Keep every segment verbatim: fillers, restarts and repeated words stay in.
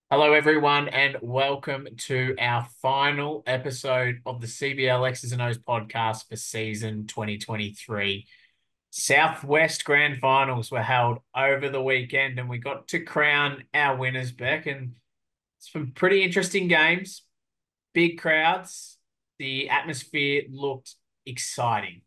Hello, everyone, and welcome to our final episode of the C B L X's and O's podcast for season twenty twenty-three. Southwest Grand Finals were held over the weekend, and we got to crown our winners, Beck. And some pretty interesting games, big crowds. The atmosphere looked exciting.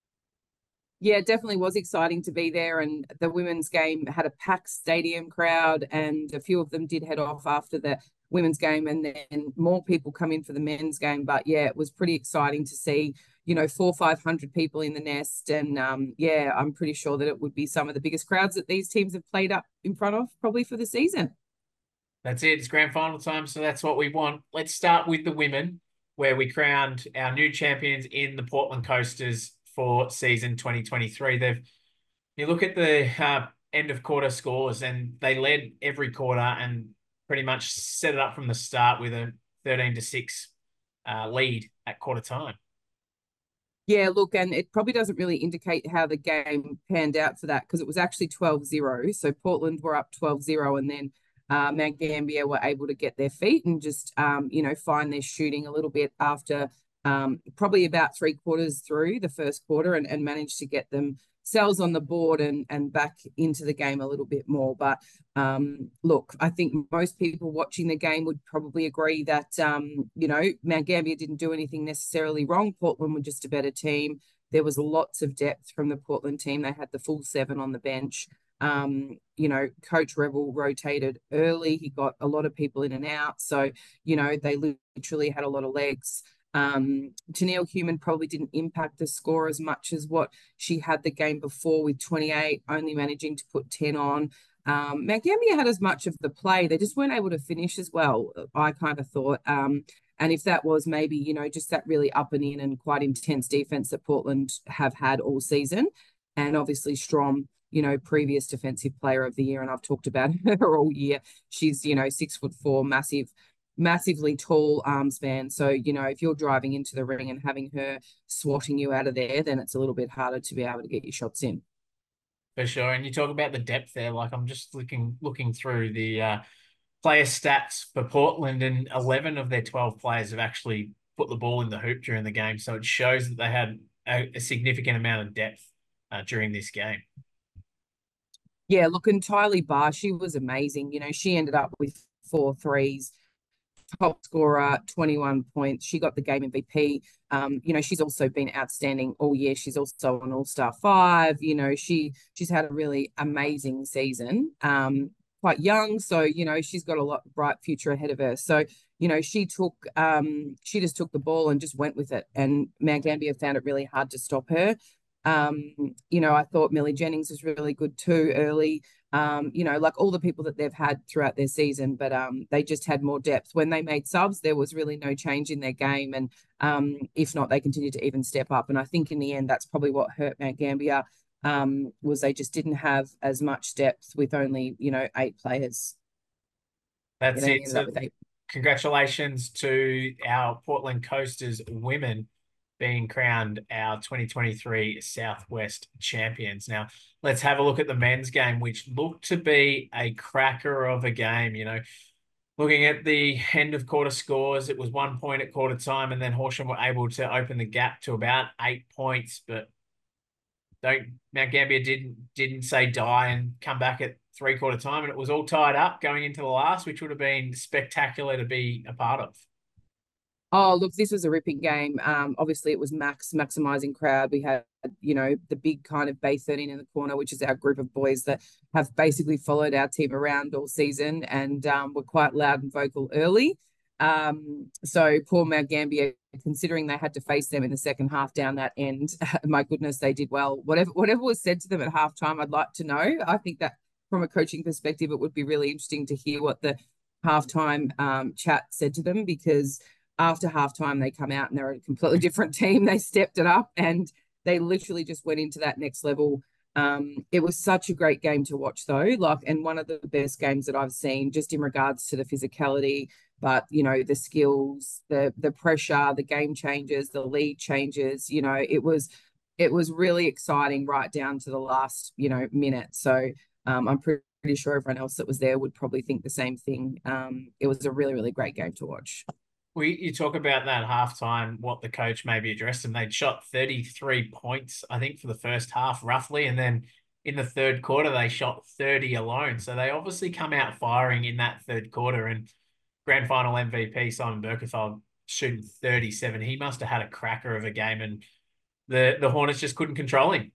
Yeah, it definitely was exciting to be there. And the women's game had a packed stadium crowd, and a few of them did head off after the women's game, and then more people come in for the men's game. But yeah, it was pretty exciting to see, you know, four, five hundred people in the nest. And um, yeah, I'm pretty sure that it would be some of the biggest crowds that these teams have played up in front of probably for the season. That's it. It's grand final time, so that's what we want. Let's start with the women, where we crowned our new champions in the Portland Coasters for season twenty twenty-three. They've You look at the uh, end of quarter scores, and they led every quarter and pretty much set it up from the start with a thirteen to six uh, lead at quarter time. Yeah, look, and it probably doesn't really indicate how the game panned out for that because it was actually twelve zero. So Portland were up twelve zero, and then uh, Mount Gambier were able to get their feet and just, um, you know, find their shooting a little bit after um, probably about three quarters through the first quarter and, and managed to get themselves on the board and, and back into the game a little bit more. But um, look, I think most people watching the game would probably agree that, um, you know, Mount Gambier didn't do anything necessarily wrong. Portland were just a better team. There was lots of depth from the Portland team. They had the full seven on the bench. Um, you know, Coach Rebel rotated early. He got a lot of people in and out. So, you know, they literally had a lot of legs. Um, Tennille Human probably didn't impact the score as much as what she had the game before with twenty-eight, only managing to put ten on. Um, Mount Gambier had as much of the play. They just weren't able to finish as well, I kind of thought. Um, and if that was maybe, you know, just that really up and in and quite intense defense that Portland have had all season. And obviously, Strom, you know, previous defensive player of the year. And I've talked about her all year. She's, you know, six foot four, massive, massively tall arm span. So, you know, if you're driving into the ring and having her swatting you out of there, then it's a little bit harder to be able to get your shots in. For sure. And you talk about the depth there. Like, I'm just looking looking through the uh, player stats for Portland, and eleven of their twelve players have actually put the ball in the hoop during the game. So it shows that they had a, a significant amount of depth uh, during this game. Yeah, look, and Tylee Barr, she was amazing. You know, she ended up with four threes, top scorer, twenty-one points. She got the game M V P. Um, you know, she's also been outstanding all year. She's also an all-star five. You know, she she's had a really amazing season. Um, quite young, so you know, she's got a lot bright future ahead of her. So, you know, she took um she just took the ball and just went with it. And Mount Gambier found it really hard to stop her. Um, you know, I thought Millie Jennings was really good too early. Um, you know, like all the people that they've had throughout their season, but um, they just had more depth. When they made subs, there was really no change in their game. And um, if not, they continued to even step up. And I think in the end, that's probably what hurt Mount Gambier, um, was they just didn't have as much depth with only, you know, eight players. Yeah, That's they it. ended up So with eight. congratulations to our Portland Coasters women being crowned our twenty twenty-three Southwest champions. Now, let's have a look at the men's game, which looked to be a cracker of a game. You know, looking at the end of quarter scores, it was one point at quarter time, and then Horsham were able to open the gap to about eight points. But don't Mount Gambier didn't didn't say die and come back at three quarter time, and it was all tied up going into the last, which would have been spectacular to be a part of. Oh, look, this was a ripping game. Um, obviously, it was max maximizing crowd. We had, you know, the big kind of Bay thirteen in the corner, which is our group of boys that have basically followed our team around all season and um, were quite loud and vocal early. Um, so poor Mount Gambier, considering they had to face them in the second half down that end, my goodness, they did well. Whatever whatever was said to them at halftime, I'd like to know. I think that from a coaching perspective, it would be really interesting to hear what the halftime um, chat said to them because after halftime they come out and they're a completely different team. They stepped it up and they literally just went into that next level. Um, it was such a great game to watch though, like, and one of the best games that I've seen just in regards to the physicality, but you know, the skills, the the pressure, the game changes, the lead changes, you know, it was it was really exciting right down to the last, you know, minute. So um, I'm pretty pretty sure everyone else that was there would probably think the same thing. Um, it was a really, really great game to watch. We you talk about that halftime, what the coach maybe addressed them. They'd shot thirty-three points, I think, for the first half, roughly, and then in the third quarter they shot thirty alone. So they obviously come out firing in that third quarter. And grand final M V P Simon Berkethal shooting thirty-seven. He must have had a cracker of a game, and the the Hornets just couldn't control him.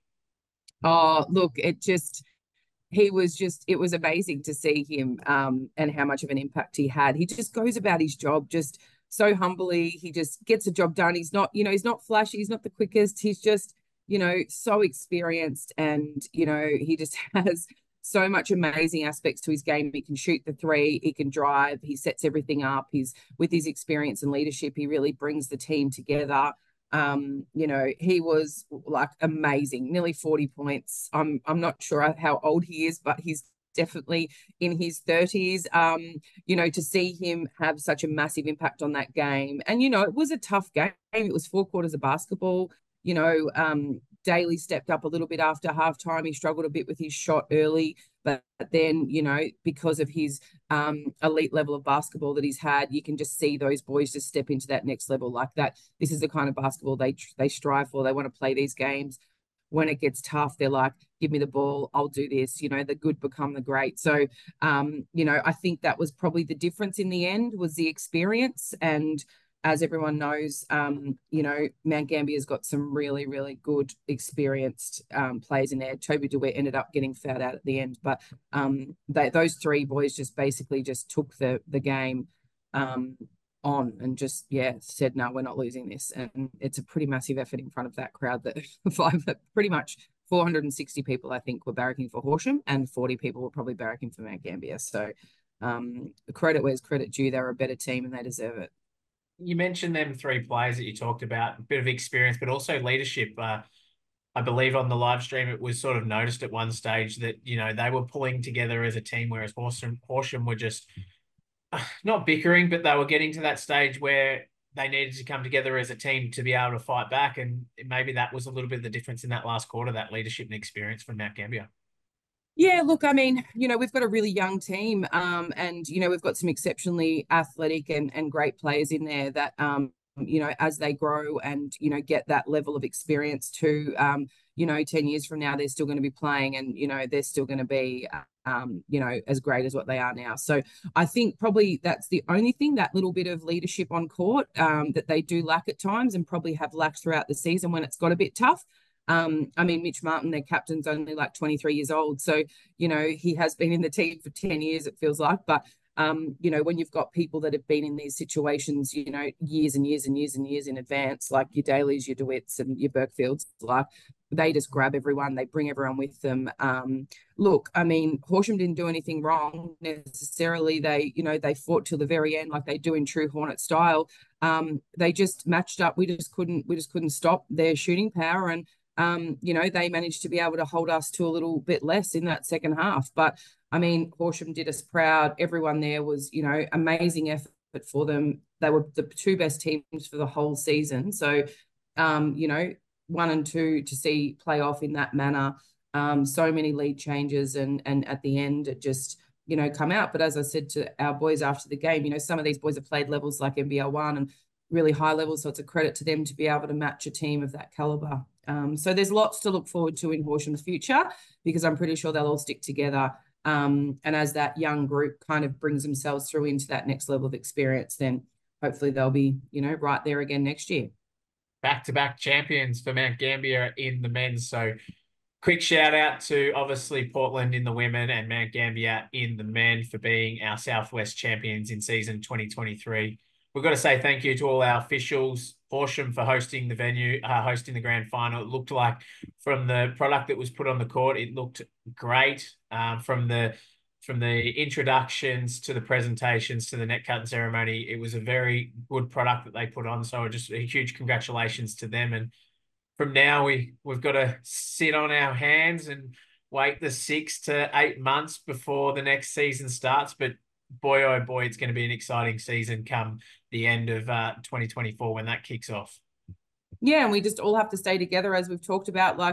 Oh, look, it just he was just it was amazing to see him um and how much of an impact he had. He just goes about his job just so humbly. He just gets the job done. He's not, you know, he's not flashy, he's not the quickest. He's just, you know, so experienced, and you know, he just has so much amazing aspects to his game. He can shoot the three, he can drive, he sets everything up. He's with his experience and leadership, he really brings the team together. Um, you know, he was like amazing, nearly forty points. I'm I'm not sure how old he is, but he's definitely in his thirties. Um, you know, to see him have such a massive impact on that game. And, you know, it was a tough game. It was four quarters of basketball. You know, um, Daly stepped up a little bit after halftime. He struggled a bit with his shot early, but then, you know, because of his um, elite level of basketball that he's had, you can just see those boys just step into that next level like that. This is the kind of basketball they they strive for. They want to play these games. When it gets tough, they're like, give me the ball, I'll do this. You know, the good become the great. So, um, you know, I think that was probably the difference in the end, was the experience. And as everyone knows, um, you know, Mount Gambier's got some really, really good, experienced um, players in there. Toby DeWitt ended up getting fouled out at the end, but um, they, those three boys just basically just took the the game um, on and just, yeah, said, no, we're not losing this. And it's a pretty massive effort in front of that crowd that five, pretty much four hundred sixty people, I think, were barracking for Horsham, and forty people were probably barracking for Mount Gambier. So um, credit where's credit due. They're a better team and they deserve it. You mentioned them three players that you talked about, a bit of experience, but also leadership. Uh, I believe on the live stream, it was sort of noticed at one stage that, you know, they were pulling together as a team, whereas Horsham, Horsham were just uh, not bickering, but they were getting to that stage where they needed to come together as a team to be able to fight back. And maybe that was a little bit of the difference in that last quarter, that leadership and experience from Mount Gambier. Yeah, look, I mean, you know, we've got a really young team, um, and you know, we've got some exceptionally athletic and and great players in there that, um, you know, as they grow and you know get that level of experience to, um, you know, ten years from now, they're still going to be playing, and you know, they're still going to be, um, you know, as great as what they are now. So I think probably that's the only thing, that little bit of leadership on court, um, that they do lack at times, and probably have lacked throughout the season when it's got a bit tough. Um, I mean, Mitch Martin, their captain's only like twenty-three years old. So, you know, he has been in the team for ten years, it feels like. But, um, you know, when you've got people that have been in these situations, you know, years and years and years and years in advance, like your Dailies, your DeWitts and your Burkfields, like they just grab everyone, they bring everyone with them. Um, look, I mean, Horsham didn't do anything wrong necessarily. They, you know, they fought till the very end like they do in true Hornet style. Um, they just matched up. We just couldn't, we just couldn't stop their shooting power. And um, you know, they managed to be able to hold us to a little bit less in that second half. But I mean, Horsham did us proud. Everyone there was, you know, amazing effort for them. They were the two best teams for the whole season. So, um, you know, one and two to see play off in that manner. Um, so many lead changes, and and at the end it just, you know, come out. But as I said to our boys after the game, you know, some of these boys have played levels like N B L one and really high levels, so it's a credit to them to be able to match a team of that caliber. Um, so there's lots to look forward to in Horsham's future, because I'm pretty sure they'll all stick together. Um, and as that young group kind of brings themselves through into that next level of experience, then hopefully they'll be, you know, right there again next year. Back-to-back champions for Mount Gambier in the men's. So quick shout out to obviously Portland in the women and Mount Gambier in the men for being our Southwest champions in season twenty twenty-three. We've got to say thank you to all our officials, Horsham for hosting the venue, uh, hosting the grand final. It looked like, from the product that was put on the court, it looked great. Um, from the from the introductions to the presentations to the net cutting ceremony, it was a very good product that they put on. So just a huge congratulations to them. And from now, we we've got to sit on our hands and wait the six to eight months before the next season starts. But boy, oh boy, it's going to be an exciting season come the end of uh, twenty twenty-four when that kicks off. Yeah, and we just all have to stay together, as we've talked about. Like,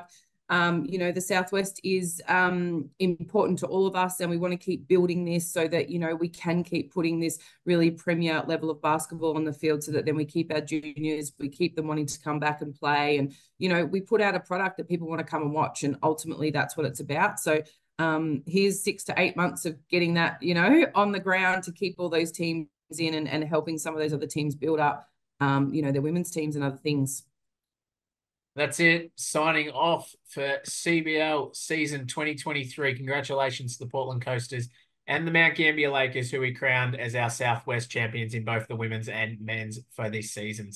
Um, you know, the Southwest is um, important to all of us, and we want to keep building this so that, you know, we can keep putting this really premier level of basketball on the field, so that then we keep our juniors, we keep them wanting to come back and play. And, you know, we put out a product that people want to come and watch. And ultimately, that's what it's about. So um, here's six to eight months of getting that, you know, on the ground to keep all those teams in, and, and helping some of those other teams build up, um, you know, their women's teams and other things. That's it. Signing off for C B L season twenty twenty-three. Congratulations to the Portland Coasters and the Mount Gambier Lakers, who we crowned as our Southwest champions in both the women's and men's for this season.